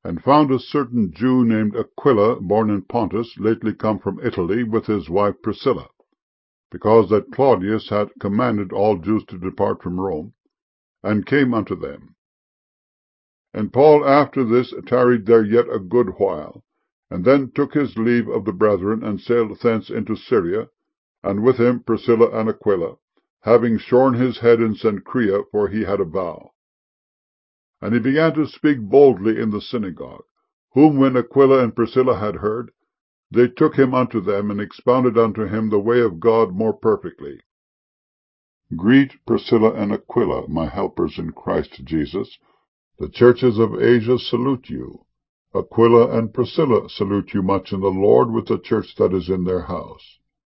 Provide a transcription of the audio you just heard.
and found a certain Jew named Aquila, born in Pontus, lately come from Italy, with his wife Priscilla, because that Claudius had commanded all Jews to depart from Rome, and came unto them. And Paul after this tarried there yet a good while, and then took his leave of the brethren, and sailed thence into Syria, and with him Priscilla and Aquila, having shorn his head in Cenchrea, for he had a vow. And he began to speak boldly in the synagogue, whom when Aquila and Priscilla had heard, they took him unto them, and expounded unto him the way of God more perfectly. Greet Priscilla and Aquila, my helpers in Christ Jesus. The churches of Asia salute you. Aquila and Priscilla salute you much in the Lord, with the church that is in their house.